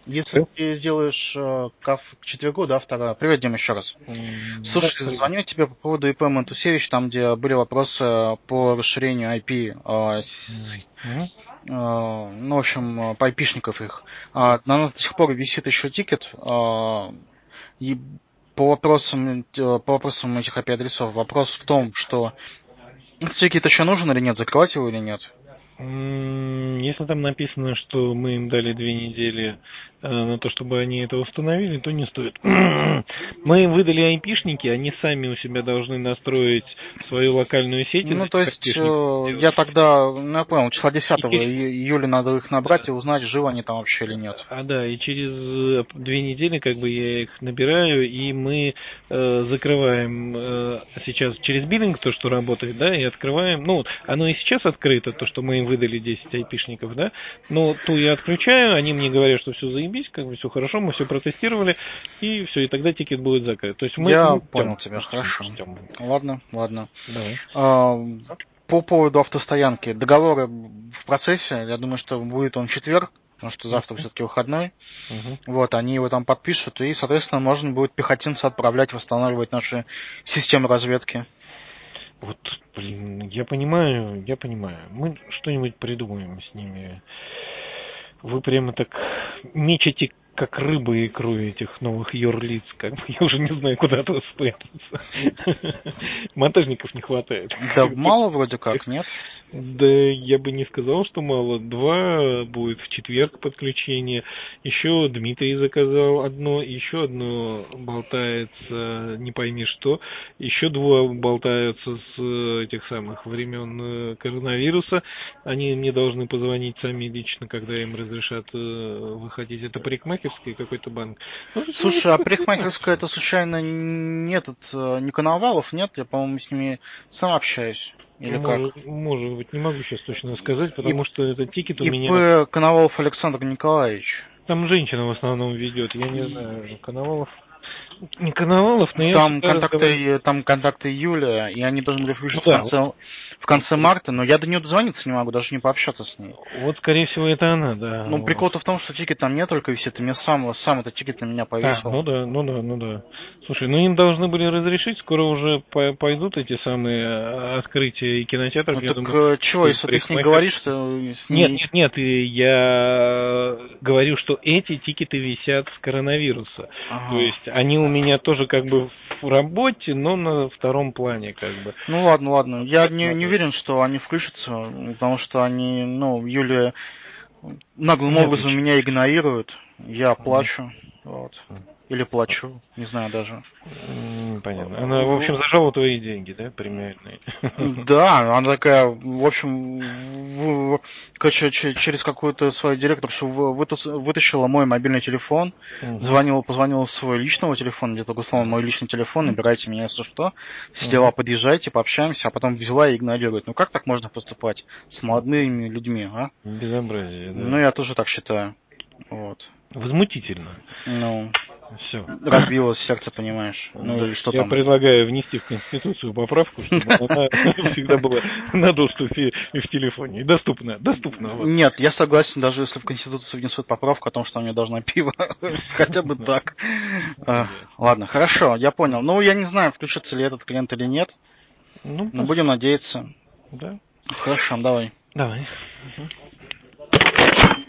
Если ты сделаешь к четвергу, да, вторая. Привет, Дим, еще раз. Слушай, Да, звоню тебе по поводу ИП Мантусевич, там, где были вопросы по расширению IP, ну, в общем, по IP-шников их. На нас до сих пор висит еще тикет, и по вопросам этих IP-адресов. Вопрос в том, что этот тикет еще нужен или нет, закрывать его или нет? Если там написано, что мы им дали 2 недели на то, чтобы они это установили, то не стоит. Мы им выдали айпишники, они сами у себя должны настроить свою локальную сеть. Ну, то есть, я тогда, я понял, числа 10 июля надо их набрать и узнать, живы они там вообще или нет. Да, и через 2 недели как бы я их набираю, и мы закрываем сейчас через биллинг то, что работает, да, и открываем, ну, оно и сейчас открыто, то, что мы им выдали 10 айпишников, да, но ту я отключаю, они мне говорят, что все заебись, как бы все хорошо, мы все протестировали, и все, и тогда тикет будет закрыт. То есть я понял тебя, хорошо. Ладно. Давай. По поводу автостоянки. Договоры в процессе, я думаю, что будет он в четверг, потому что завтра все-таки выходной. Вот, они его там подпишут, и, соответственно, можно будет пехотинца отправлять, восстанавливать наши системы разведки. Вот, блин, я понимаю. Мы что-нибудь придумаем с ними. Вы прямо так мечете, как рыбы икру этих новых юрлиц. Как бы, я уже не знаю, куда от вас спрятаться. Монтажников не хватает. Да мало вроде как, нет? Да я бы не сказал, что мало. 2 будет в четверг подключение. Еще Дмитрий заказал одно, еще одно болтается, не пойми что. Еще 2 болтаются с этих самых времен коронавируса. Они мне должны позвонить сами лично, когда им разрешат выходить. Это парикмахерский какой-то банк. Слушай, а парикмахерская это случайно не не Коновалов, нет? Я, по-моему, с ними сам общаюсь. Или как? Может быть, не могу сейчас точно сказать, потому что этот тикет у меня... ИП Коновалов Александр Николаевич. Там женщина в основном ведет, я не знаю, Коновалов. Не Коновалов, но я там контакты Юлия, и они должны были включиться в конце марта, но я до нее дозвониться не могу, даже не пообщаться с ней. Вот, скорее всего, это она, да. Ну, прикол-то в том, что тикет там не только висит, и мне сам этот тикет на меня повесил. Ну да. Слушай, им должны были разрешить, скоро уже пойдут эти самые открытия и кинотеатров. Ну, так чего, если ты с ней говоришь, что с ней... Нет, я говорю, что эти тикеты висят с коронавируса. То есть они у меня тоже как бы в работе, но на втором плане как бы. Ну ладно. Я не уверен, что они включатся, потому что они, Юлия наглым образом меня игнорирует. Я плачу. Вот. Или плачу, не знаю даже. Понятно. Она, в общем, зажала твои деньги, да, премиальные? Да, она такая, в общем, через какую-то свою директоршу вытащила мой мобильный телефон, позвонила с своего личного телефона, где-то условно мой личный телефон, набирайте меня, если что, все дела, подъезжайте, пообщаемся, а потом взяла и игнорирует. Ну как так можно поступать с молодыми людьми, а? Безобразие, да. Ну, я тоже так считаю. Вот. Возмутительно. Ну, все. Разбилось сердце, понимаешь. Ну или что я там? Я предлагаю внести в Конституцию поправку, чтобы она всегда была на доступе и в телефоне. И доступна. Нет, я согласен, даже если в Конституцию внесут поправку о том, что мне должна пиво. Хотя бы так. Ладно, хорошо, я понял. Ну, я не знаю, включится ли этот клиент или нет. Но будем надеяться. Да. Хорошо, давай. Давай.